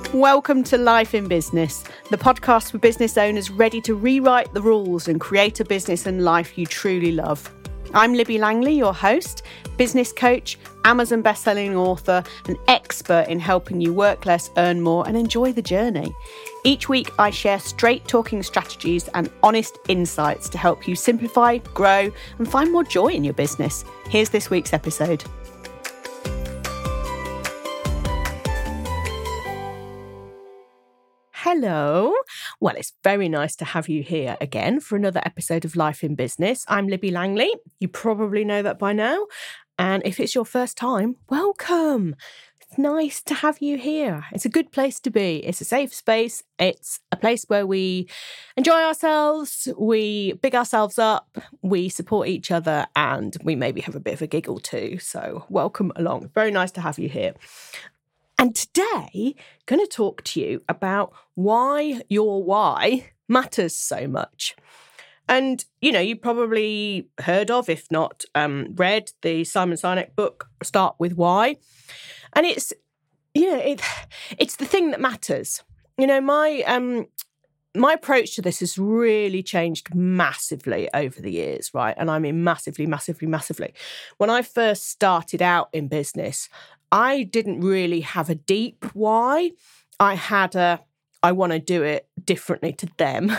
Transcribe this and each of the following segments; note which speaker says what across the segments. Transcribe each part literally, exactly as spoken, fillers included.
Speaker 1: Welcome to Life in Business, the podcast for business owners ready to rewrite the rules and create a business and life you truly love. I'm Libby Langley, your host, business coach, Amazon bestselling author, and expert in helping you work less, earn more, and enjoy the journey. Each week, I share straight-talking strategies and honest insights to help you simplify, grow, and find more joy in your business. Here's this week's episode. Hello. Well, it's very nice to have you here again for another episode of Life in Business. I'm Libby Langley. You probably know that by now. And if it's your first time, welcome. It's nice to have you here. It's a good place to be. It's a safe space. It's a place where we enjoy ourselves, we big ourselves up, we support each other, and we maybe have a bit of a giggle too. So welcome along. Very nice to have you here. And today, I'm going to talk to you about why your why matters so much. And, you know, you probably heard of, if not um, read, the Simon Sinek book, Start With Why. And it's, you know, it, it's the thing that matters. You know, my um, my approach to this has really changed massively over the years, right? And I mean massively, massively, massively. When I first started out in business, I didn't really have a deep why. I had a, I want to do it differently to them.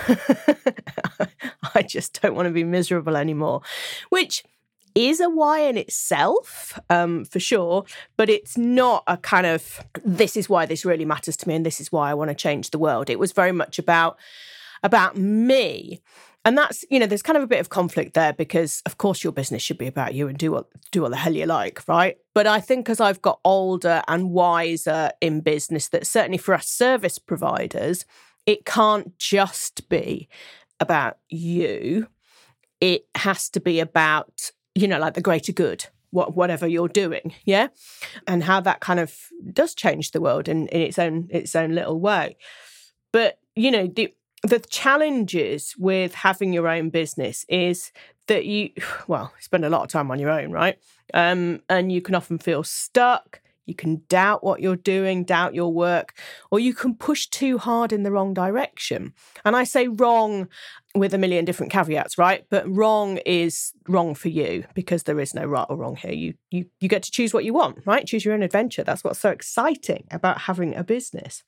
Speaker 1: I just don't want to be miserable anymore, which is a why in itself, um, for sure. But it's not a kind of, this is why this really matters to me and this is why I want to change the world. It was very much about, about me. And that's, you know, there's kind of a bit of conflict there because, of course, your business should be about you and do what do what the hell you like, right? But I think as I've got older and wiser in business, that certainly for us service providers, it can't just be about you. It has to be about, you know, like the greater good, what whatever you're doing, yeah? And how that kind of does change the world in, in its own its own little way. But, you know, the The challenges with having your own business is that you, well, spend a lot of time on your own, right? Um, and you can often feel stuck. You can doubt what you're doing, doubt your work, or you can push too hard in the wrong direction. And I say wrong with a million different caveats, right? But wrong is wrong for you because there is no right or wrong here. You you you get to choose what you want, right? Choose your own adventure. That's what's so exciting about having a business.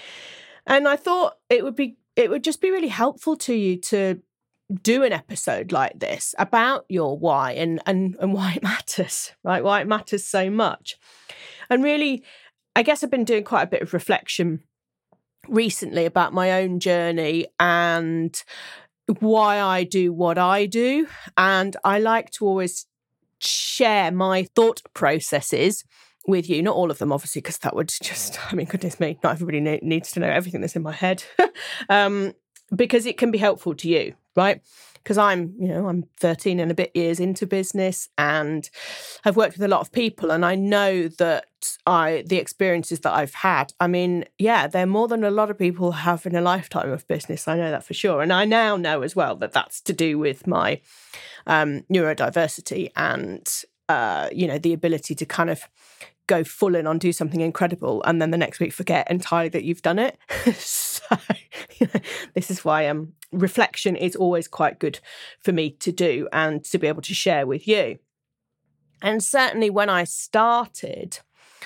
Speaker 1: And I thought it would be It would just be really helpful to you to do an episode like this about your why and, and, and why it matters, right? Why it matters so much. And really, I guess I've been doing quite a bit of reflection recently about my own journey and why I do what I do. And I like to always share my thought processes with you, not all of them, obviously, because that would just, I mean, goodness me, not everybody ne- needs to know everything that's in my head, um, because it can be helpful to you, right? Because I'm, you know, I'm thirteen and a bit years into business and I've worked with a lot of people and I know that I, the experiences that I've had, I mean, yeah, they're more than a lot of people have in a lifetime of business. I know that for sure. And I now know as well that that's to do with my um, neurodiversity and, uh, you know, the ability to kind of go full in on do something incredible and then the next week forget entirely that you've done it. So you know, this is why um, reflection is always quite good for me to do and to be able to share with you. And certainly when I started,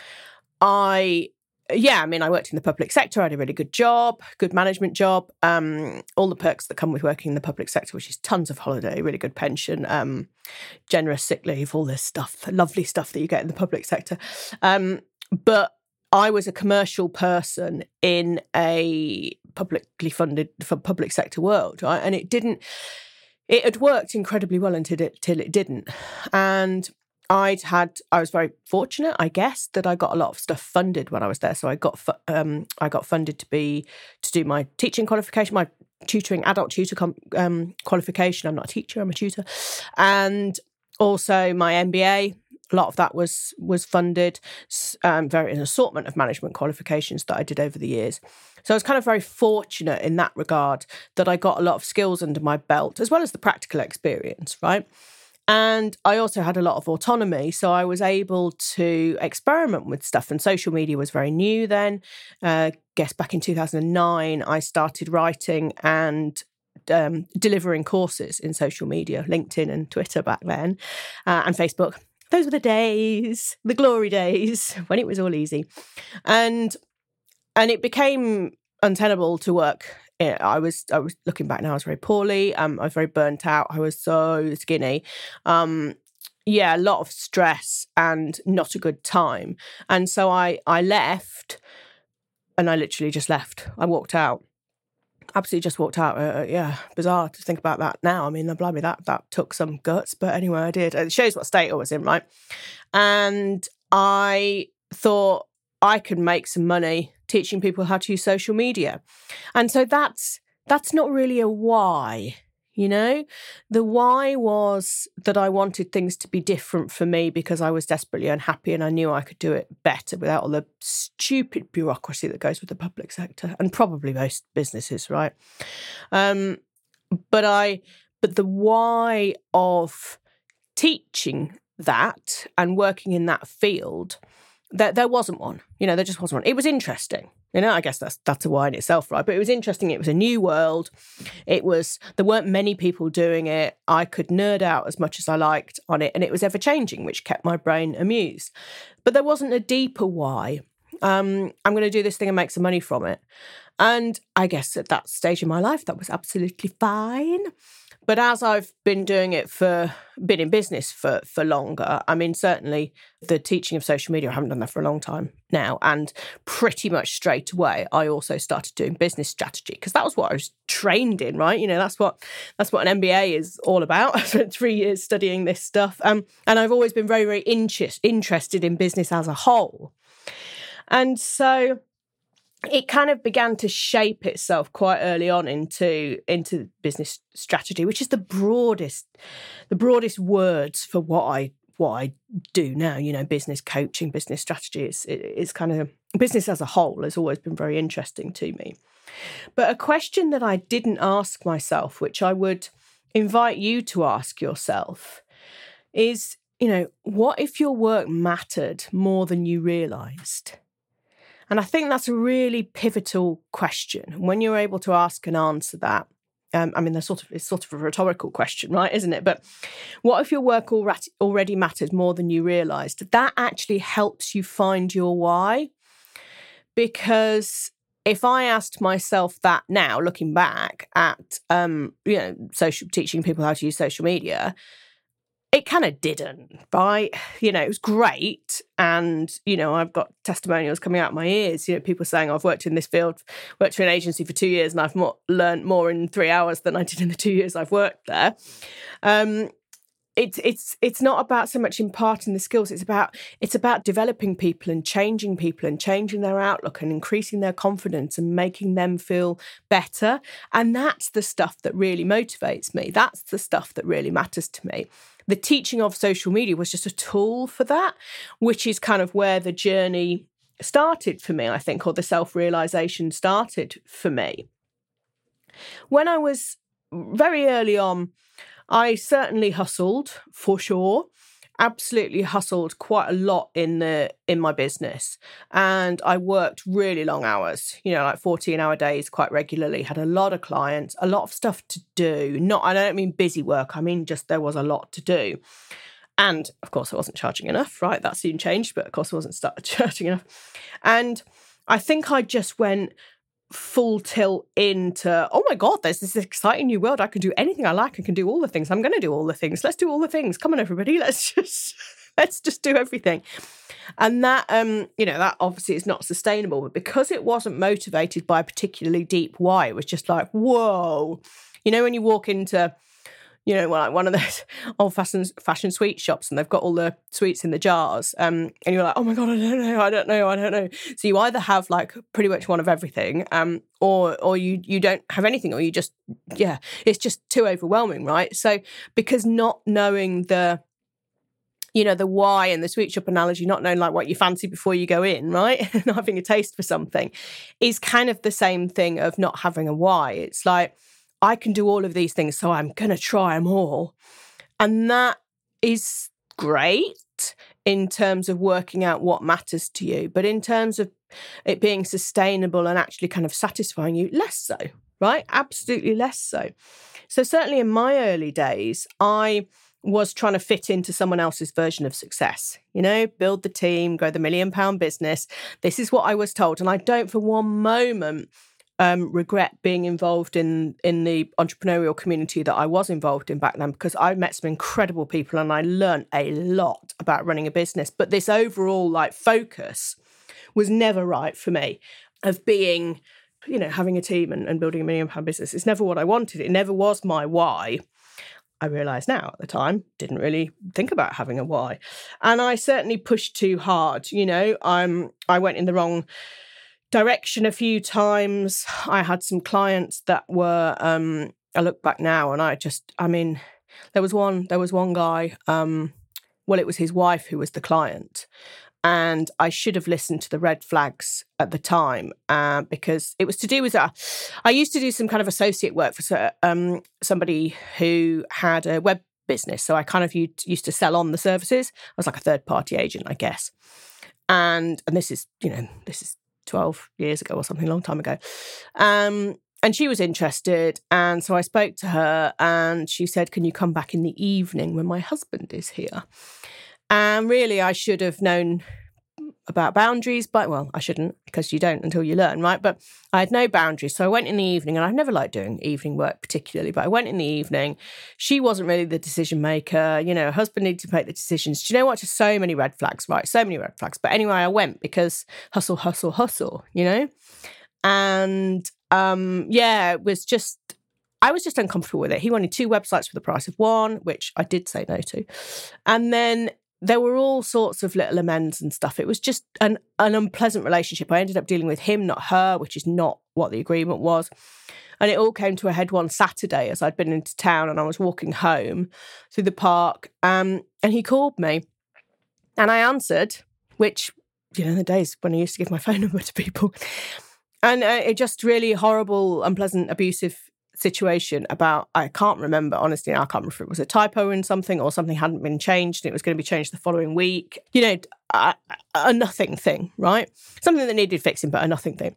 Speaker 1: I, yeah, I mean, I worked in the public sector. I had a really good job, good management job, um, all the perks that come with working in the public sector, which is tons of holiday, really good pension, um, generous sick leave, all this stuff, lovely stuff that you get in the public sector. Um, but I was a commercial person in a publicly funded for public sector world, right? And it didn't, it had worked incredibly well until it, till it didn't. And I'd had, I was very fortunate, I guess, that I got a lot of stuff funded when I was there. So I got, um, I got funded to be, to do my teaching qualification, my tutoring, adult tutor com, um, qualification. I'm not a teacher, I'm a tutor. And also my M B A, a lot of that was, was funded, um, very an assortment of management qualifications that I did over the years. So I was kind of very fortunate in that regard that I got a lot of skills under my belt, as well as the practical experience, right? And I also had a lot of autonomy, so I was able to experiment with stuff. And social media was very new then. Uh, guess back in two thousand nine, I started writing and um, delivering courses in social media, LinkedIn and Twitter back then, uh, and Facebook. Those were the days, the glory days, when it was all easy. And and it became untenable to work. I was, I was looking back now, I was very poorly. Um, I was very burnt out. I was so skinny. Um, yeah, a lot of stress and not a good time. And so I, I left, and I literally just left. I walked out. Absolutely just walked out. Uh, yeah, bizarre to think about that now. I mean, blimey, that, that took some guts. But anyway, I did. It shows what state I was in, right? And I thought I could make some money teaching people how to use social media. And so that's that's not really a why, you know? The why was that I wanted things to be different for me because I was desperately unhappy and I knew I could do it better without all the stupid bureaucracy that goes with the public sector and probably most businesses, right? Um, but I, but the why of teaching that and working in that field, There, there wasn't one, you know, there just wasn't one. It was interesting, you know, I guess that's that's a why in itself, right? But it was interesting. It was a new world. It was, there weren't many people doing it. I could nerd out as much as I liked on it. And it was ever changing, which kept my brain amused. But there wasn't a deeper why. Um, I'm going to do this thing and make some money from it. And I guess at that stage in my life, that was absolutely fine. But as I've been doing it for, been in business for, for longer, I mean, certainly the teaching of social media, I haven't done that for a long time now. And pretty much straight away, I also started doing business strategy because that was what I was trained in, right? You know, that's what that's what an M B A is all about. I spent three years studying this stuff. Um, and I've always been very, very inch- interested in business as a whole. And so it kind of began to shape itself quite early on into into business strategy, which is the broadest the broadest words for what I what I do now. You know, business coaching, business strategy. It's it's kind of business as a whole has always been very interesting to me. But a question that I didn't ask myself, which I would invite you to ask yourself, is, you know, what if your work mattered more than you realised? And I think that's a really pivotal question. When you're able to ask and answer that, um, I mean, there's sort of it's sort of a rhetorical question, right? Isn't it? But what if your work already matters more than you realised? That actually helps you find your why. Because if I asked myself that now, looking back at um, you know, social teaching people how to use social media, it kind of didn't, right? You know, it was great. And, you know, I've got testimonials coming out of my ears, you know, people saying I've worked in this field, worked for an agency for two years and I've more, learned more in three hours than I did in the two years I've worked there. Um, it's it's it's not about so much imparting the skills. It's about it's about developing people and changing people and changing their outlook and increasing their confidence and making them feel better. And that's the stuff that really motivates me. That's the stuff that really matters to me. The teaching of social media was just a tool for that, which is kind of where the journey started for me, I think, or the self-realization started for me. When I was very early on, I certainly hustled, for sure. Absolutely hustled quite a lot in the in my business. And I worked really long hours, you know, like fourteen-hour days quite regularly, had a lot of clients, a lot of stuff to do. Not, I don't mean busy work, I mean just there was a lot to do. And, of course, I wasn't charging enough, right? That soon changed, but, of course, I wasn't started charging enough. And I think I just went full tilt into, oh my God, there's this exciting new world. I can do anything I like. I can do all the things. I'm going to do all the things. Let's do all the things. Come on, everybody. Let's just, let's just do everything. And that, um, you know, that obviously is not sustainable, but because it wasn't motivated by a particularly deep why, it was just like, whoa, you know, when you walk into, you know, like one of those old-fashioned fashion sweet shops and they've got all the sweets in the jars, um, and you're like, oh my God, I don't know, I don't know, I don't know. So you either have like pretty much one of everything, um, or or you you don't have anything, or you just, yeah, it's just too overwhelming, right? So because not knowing the, you know, the why and the sweet shop analogy, not knowing like what you fancy before you go in, right? Not having a taste for something is kind of the same thing of not having a why. It's like, I can do all of these things, so I'm going to try them all. And that is great in terms of working out what matters to you, but in terms of it being sustainable and actually kind of satisfying you, less so, right? Absolutely less so. So certainly in my early days, I was trying to fit into someone else's version of success, you know, build the team, grow the million pound business. This is what I was told. And I don't for one moment um, regret being involved in, in the entrepreneurial community that I was involved in back then, because I met some incredible people and I learned a lot about running a business. But this overall like focus was never right for me of being, you know, having a team and, and building a million pound business. It's never what I wanted. It never was my why. I realise now at the time, didn't really think about having a why. And I certainly pushed too hard. You know, I'm, I went in the wrong direction a few times. I had some clients that were, um, I look back now and I just, I mean, there was one, there was one guy, um, well, it was his wife who was the client. And I should have listened to the red flags at the time uh, because it was to do with, uh, I used to do some kind of associate work for um, somebody who had a web business. So I kind of used to sell on the services. I was like a third party agent, I guess. And and this is, you know, this is twelve years ago or something, a long time ago. Um, and she was interested. And so I spoke to her and she said, can you come back in the evening when my husband is here? And really, I should have known about boundaries, but, well, I shouldn't, because you don't until you learn, right? But I had no boundaries. So I went in the evening, and I've never liked doing evening work particularly, but I went in the evening. She wasn't really the decision maker. You know, her husband needed to make the decisions. Do you know what? Just so many red flags, right? So many red flags. But anyway, I went because hustle, hustle, hustle, you know? And, um, yeah, it was just... I was just uncomfortable with it. He wanted two websites for the price of one, which I did say no to. And then there were all sorts of little amends and stuff. It was just an, an unpleasant relationship. I ended up dealing with him, not her, which is not what the agreement was. And it all came to a head one Saturday as I'd been into town and I was walking home through the park. Um, and he called me and I answered, which, you know, the days when I used to give my phone number to people. And uh, it just really horrible, unpleasant, abusive situation about, I can't remember, honestly, I can't remember if it was a typo in something or something hadn't been changed and it was going to be changed the following week. You know, a, a nothing thing, right? Something that needed fixing, but a nothing thing.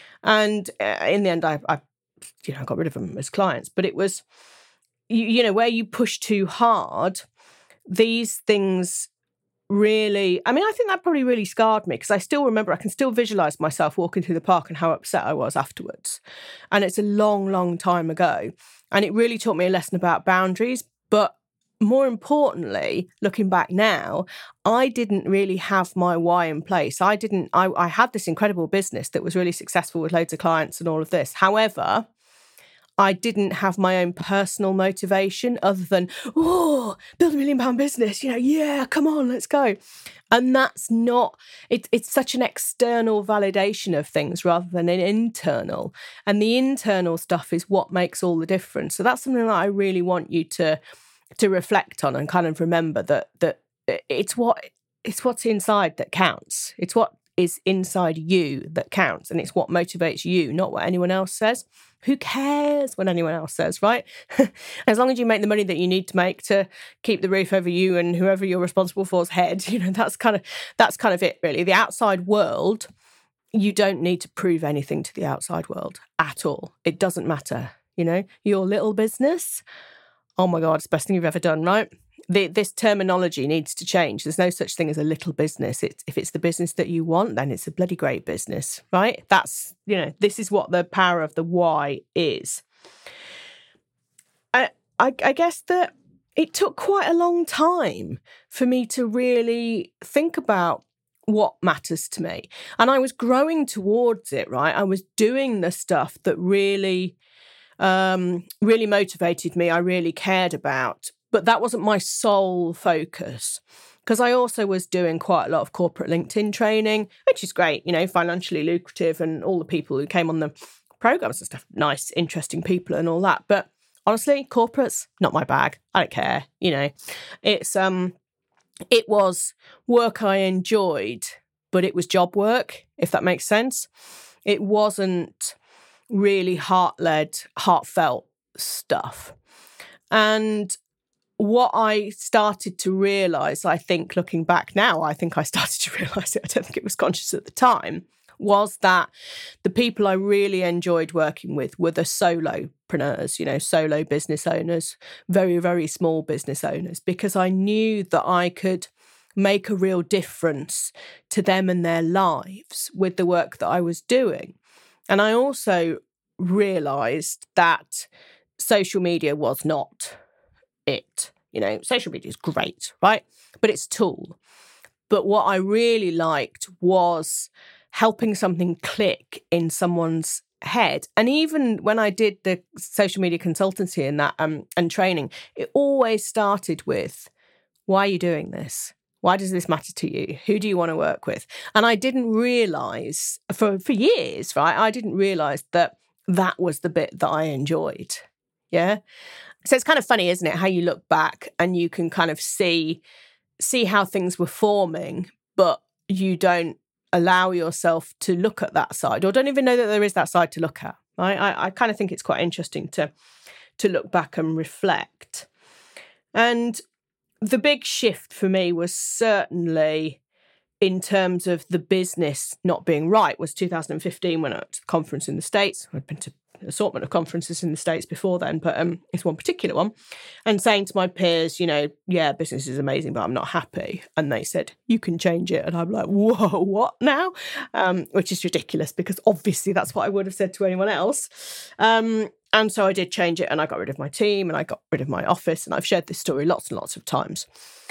Speaker 1: And uh, in the end, I, I, you know, I got rid of them as clients. But it was, you, you know, where you push too hard, these things really, I mean, I think that probably really scarred me because I still remember, I can still visualise myself walking through the park and how upset I was afterwards. And it's a long, long time ago. And it really taught me a lesson about boundaries. But more importantly, looking back now, I didn't really have my why in place. I didn't, I, I had this incredible business that was really successful with loads of clients and all of this. However, I didn't have my own personal motivation other than, oh, build a million pound business, you know, yeah, come on, let's go. And that's not, it, it's such an external validation of things rather than an internal. And the internal stuff is what makes all the difference. So that's something that I really want you to to reflect on and kind of remember that that it's what it's what's inside that counts. It's what is inside you that counts. And it's what motivates you, not what anyone else says. Who cares what anyone else says, right? As long as you make the money that you need to make to keep the roof over you and whoever you're responsible for's head, you know, that's kind of that's kind of it, really. The outside world, you don't need to prove anything to the outside world at all. It doesn't matter, you know. Your little business, oh my God, it's the best thing you've ever done, right? The, this terminology needs to change. There's no such thing as a little business. It's, if it's the business that you want, then it's a bloody great business, right? That's, you know, this is what the power of the why is. I, I, I guess that it took quite a long time for me to really think about what matters to me. And I was growing towards it, right? I was doing the stuff that really, um, really motivated me, I really cared about. But that wasn't my sole focus because I also was doing quite a lot of corporate LinkedIn training, which is great, you know, financially lucrative, and all the people who came on the programs and stuff, nice, interesting people and all that. But honestly, corporates, not my bag. I don't care, you know. It's um, it was work I enjoyed, but it was job work, if that makes sense. It wasn't really heart-led, heartfelt stuff. And what I started to realise, I think looking back now, I think I started to realise it, I don't think it was conscious at the time, was that the people I really enjoyed working with were the solopreneurs, you know, solo business owners, very, very small business owners, because I knew that I could make a real difference to them and their lives with the work that I was doing. And I also realised that social media was not it. You know, social media is great, right? But it's a tool. But what I really liked was helping something click in someone's head. And even when I did the social media consultancy and that um, and training, it always started with, why are you doing this? Why does this matter to you? Who do you want to work with? And I didn't realise, for, for years, right, I didn't realise that that was the bit that I enjoyed. Yeah. So it's kind of funny, isn't it, how you look back and you can kind of see see how things were forming, but you don't allow yourself to look at that side, or don't even know that there is that side to look at. Right? I, I kind of think it's quite interesting to to look back and reflect. And the big shift for me was certainly in terms of the business not being right was two thousand fifteen when I went to the conference in the States. I'd been to an assortment of conferences in the States before then, but um, it's one particular one, and saying to my peers, you know, yeah, business is amazing, but I'm not happy. And they said, you can change it. And I'm like, whoa, what now? Um, which is ridiculous because obviously that's what I would have said to anyone else. Um, and so I did change it, and I got rid of my team and I got rid of my office, and I've shared this story lots and lots of times.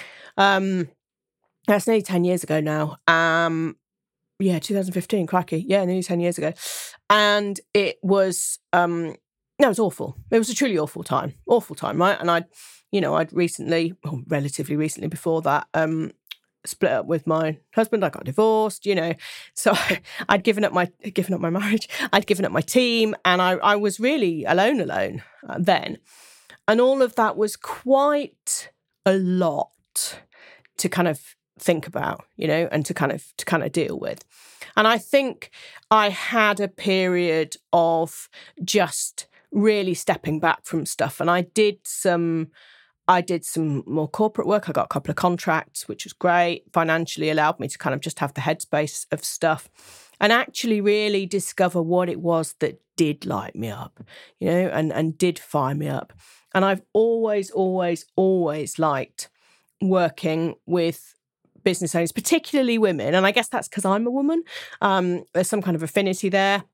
Speaker 1: Um, that's nearly ten years ago now. Um, Yeah, two thousand fifteen, crikey. Yeah, nearly ten years ago. And it was, um, no, it was awful. It was a truly awful time. Awful time, right? And I'd, you know, I'd recently, well, relatively recently before that, um, split up with my husband. I got divorced, you know. So I'd given up my, given up my marriage. I'd given up my team, and I, I was really alone, alone uh, then. And all of that was quite a lot to kind of think about, you know, and to kind of to kind of deal with. And I think I had a period of just really stepping back from stuff. And I did some I did some more corporate work. I got a couple of contracts, which was great. Financially allowed me to kind of just have the headspace of stuff and actually really discover what it was that did light me up, you know, and, and did fire me up. And I've always, always, always liked working with business owners, particularly women. And I guess that's because I'm a woman. Um, there's some kind of affinity there.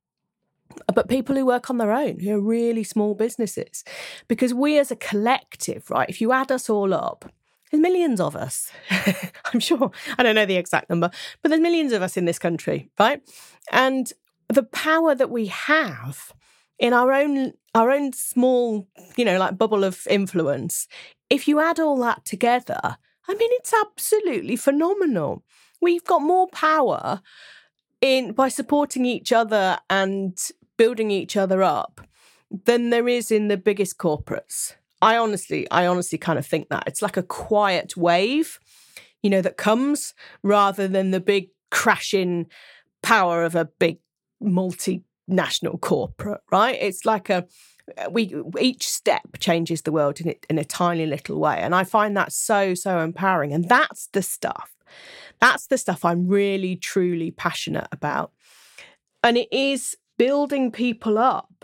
Speaker 1: But people who work on their own, who are really small businesses. Because we as a collective, right, if you add us all up, there's millions of us. I'm sure. I don't know the exact number, but there's millions of us in this country, right? And the power that we have in our own our own small, you know, like bubble of influence, if you add all that together, I mean, it's absolutely phenomenal. We've got more power in by supporting each other and building each other up than there is in the biggest corporates. I honestly, I honestly kind of think that. It's like a quiet wave, you know, that comes rather than the big crashing power of a big multinational corporate, right? It's like a We each step changes the world in, it, in a tiny little way. And I find that so, so empowering. And that's the stuff. That's the stuff I'm really, truly passionate about. And it is building people up,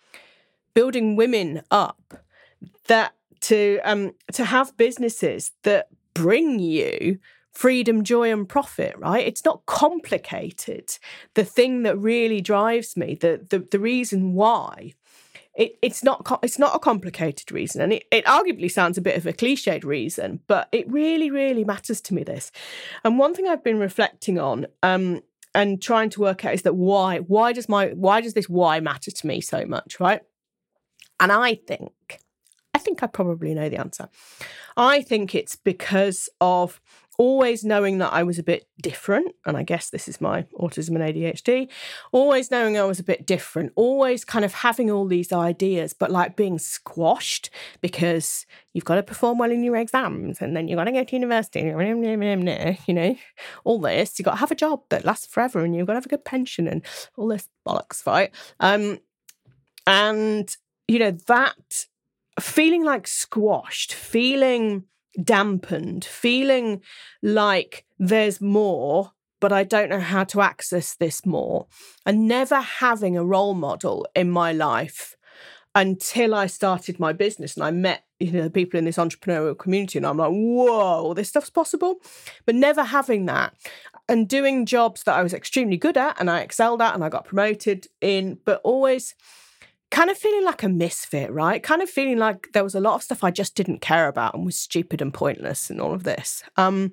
Speaker 1: building women up, that to um to have businesses that bring you freedom, joy, and profit, right? It's not complicated. The thing that really drives me, the the, the reason why. It, it's not it's not a complicated reason, and it, it arguably sounds a bit of a cliched reason, but it really, really matters to me, this. And one thing I've been reflecting on um, and trying to work out is that why why does my why does this why matter to me so much, right? And I think I think I probably know the answer. I think it's because of always knowing that I was a bit different, and I guess this is my autism and A D H D, always knowing I was a bit different, always kind of having all these ideas, but like being squashed because you've got to perform well in your exams and then you've got to go to university, you know, all this. You've got to have a job that lasts forever and you've got to have a good pension and all this bollocks, right? Um, and, you know, that feeling like squashed, feeling dampened, feeling like there's more, but I don't know how to access this more, and never having a role model in my life until I started my business and I met, you know, people in this entrepreneurial community, and I'm like, whoa, this stuff's possible. But never having that and doing jobs that I was extremely good at and I excelled at and I got promoted in, but always kind of feeling like a misfit, right? Kind of feeling like there was a lot of stuff I just didn't care about and was stupid and pointless and all of this. Um,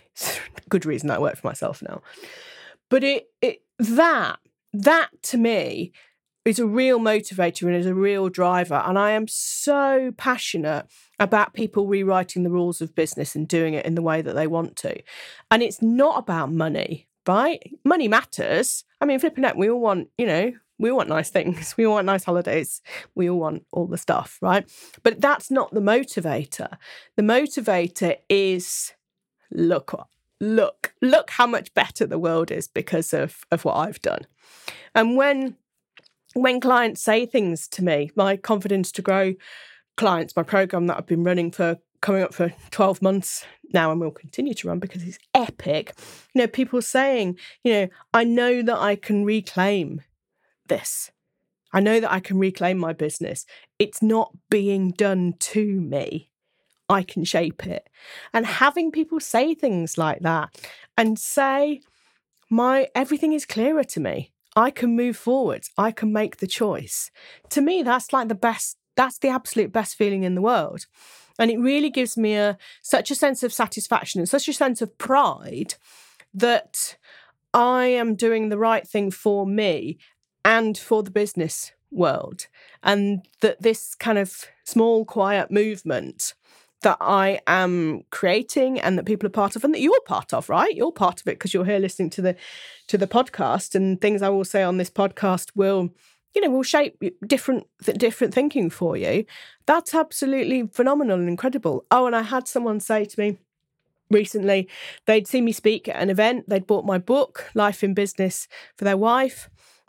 Speaker 1: good reason I work for myself now. But it, it that, that to me is a real motivator and is a real driver. And I am so passionate about people rewriting the rules of business and doing it in the way that they want to. And it's not about money, right? Money matters. I mean, flipping out, we all want, you know, we all want nice things. We all want nice holidays. We all want all the stuff, right? But that's not the motivator. The motivator is, look, look, look how much better the world is because of, of what I've done. And when When clients say things to me, my Confidence to Grow clients, my program that I've been running for coming up for twelve months now and will continue to run because it's epic. You know, people saying, you know, I know that I can reclaim this. I know that I can reclaim my business. It's not being done to me. I can shape it. And having people say things like that and say, my everything is clearer to me. I can move forward. I can make the choice. To me, that's like the best, that's the absolute best feeling in the world. And it really gives me a such a sense of satisfaction and such a sense of pride that I am doing the right thing for me and for the business world. And that this kind of small, quiet movement that I am creating and that people are part of and that you're part of, right? You're part of it because you're here listening to the to the podcast, and things I will say on this podcast will, you know, will shape different different thinking for you. That's absolutely phenomenal and incredible. Oh, and I had someone say to me recently, they'd seen me speak at an event, they'd bought my book, Life in Business, for their wife,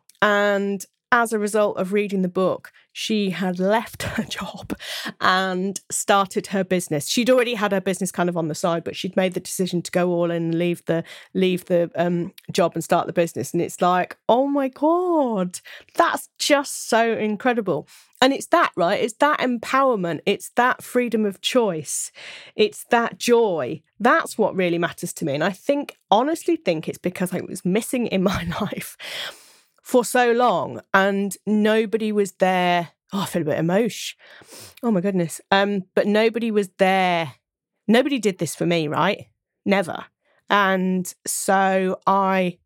Speaker 1: and as a result of reading the book, she had left her job and started her business. She'd already had her business kind of on the side, but she'd made the decision to go all in and leave the leave the um, job and start the business. And it's like, oh my God, that's just so incredible. And it's that, right? It's that empowerment. It's that freedom of choice. It's that joy. That's what really matters to me. And I think, honestly think it's because I was missing in my life for so long and nobody was there. Oh, I feel a bit emotional. Oh my goodness. Um, but nobody was there. Nobody did this for me, right? Never. And so I,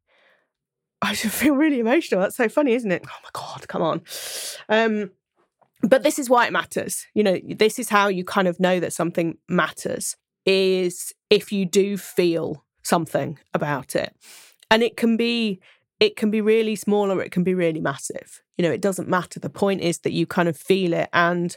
Speaker 1: I feel really emotional. That's so funny, isn't it? Oh my God, come on. Um, but this is why it matters. You know, this is how you kind of know that something matters, is if you do feel something about it. And it can be It can be really small or it can be really massive. You know, it doesn't matter. The point is that you kind of feel it and,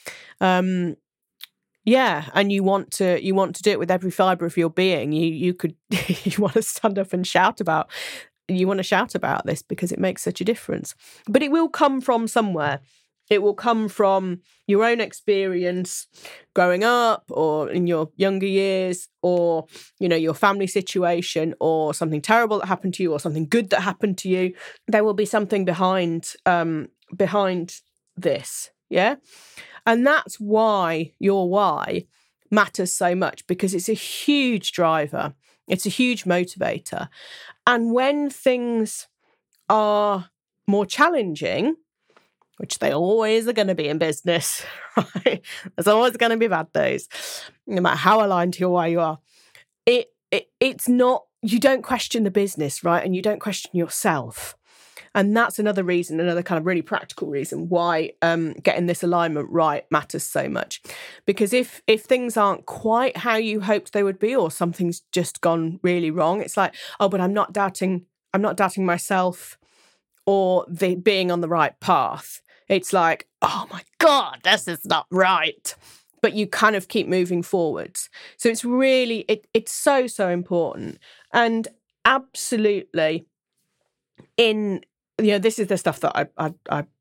Speaker 1: um, yeah, and you want to you want to do it with every fibre of your being. You you could you want to stand up and shout about you want to shout about this because it makes such a difference. But it will come from somewhere. It will come from your own experience growing up or in your younger years or, you know, your family situation or something terrible that happened to you or something good that happened to you. There will be something behind um, behind this, yeah? And that's why your why matters so much, because it's a huge driver. It's a huge motivator. And when things are more challenging, which they always are going to be in business, right? There's always going to be bad days, no matter how aligned to your why you are. It, it It's not, you don't question the business, right? And you don't question yourself. And that's another reason, another kind of really practical reason why um, getting this alignment right matters so much. Because if if things aren't quite how you hoped they would be, or something's just gone really wrong, it's like, oh, but I'm not doubting, I'm not doubting myself or the being on the right path. It's like, oh my God, this is not right. But you kind of keep moving forwards. So it's really, it, it's so, so important. And absolutely in, you know, this is the stuff that I, I, I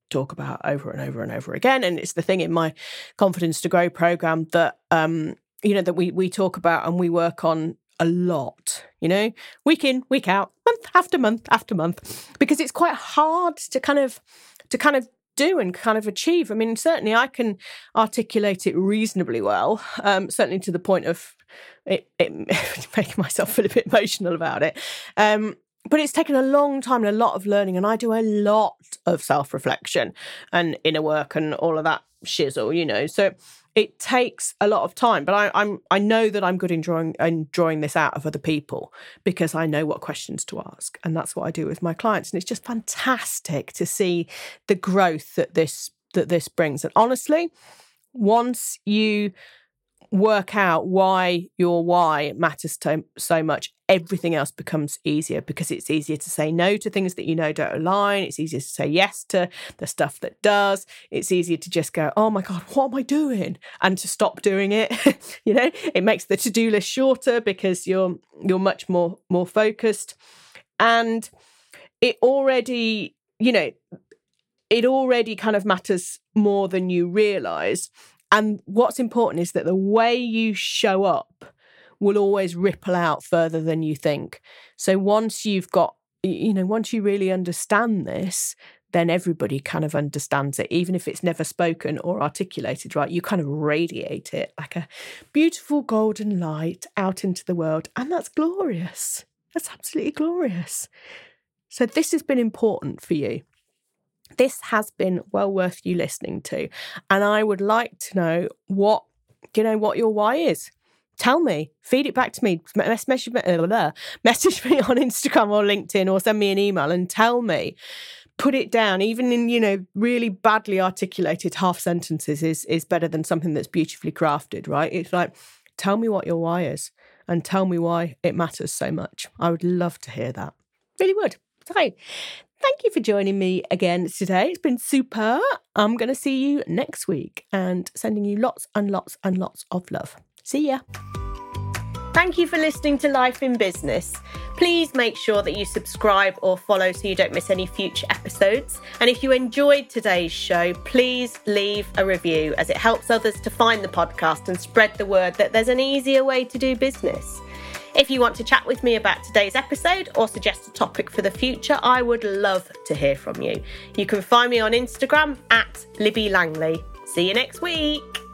Speaker 1: talk about over and over and over again. And it's the thing in my Confidence to Grow program that, um, you know, that we we talk about and we work on a lot, you know, week in, week out, month after month after month, because it's quite hard to kind of, to kind of do and kind of achieve. I mean, certainly I can articulate it reasonably well, um, certainly to the point of it, it making myself feel a bit emotional about it. Um, but it's taken a long time and a lot of learning, and I do a lot of self-reflection and inner work and all of that shizzle, you know, so it takes a lot of time, but I, I'm I know that I'm good in drawing and drawing this out of other people because I know what questions to ask, and that's what I do with my clients. And it's just fantastic to see the growth that this that this brings. And honestly, once you work out why your why matters to, so much, everything else becomes easier, because it's easier to say no to things that you know don't align. It's easier to say yes to the stuff that does. It's easier to just go, oh my God, what am I doing? And to stop doing it. You know, it makes the to-do list shorter because you're you're much more more focused. And it already, you know, it already kind of matters more than you realise. And what's important is that the way you show up will always ripple out further than you think. So once you've got, you know, once you really understand this, then everybody kind of understands it, even if it's never spoken or articulated, right? You kind of radiate it like a beautiful golden light out into the world. And that's glorious. That's absolutely glorious. So this has been important for you. This has been well worth you listening to. And I would like to know what, you know, what your why is. Tell me, feed it back to me, message, message me on Instagram or LinkedIn, or send me an email and tell me. Put it down, even in, you know, really badly articulated half sentences is, is better than something that's beautifully crafted, right? It's like, tell me what your why is and tell me why it matters so much. I would love to hear that. Really would. So, thank you for joining me again today. It's been super. I'm going to see you next week and sending you lots and lots and lots of love. See ya. Thank you for listening to Life in Business. Please make sure that you subscribe or follow so you don't miss any future episodes. And if you enjoyed today's show, please leave a review, as it helps others to find the podcast and spread the word that there's an easier way to do business. If you want to chat with me about today's episode or suggest a topic for the future, I would love to hear from you. You can find me on Instagram at Libby Langley. See you next week.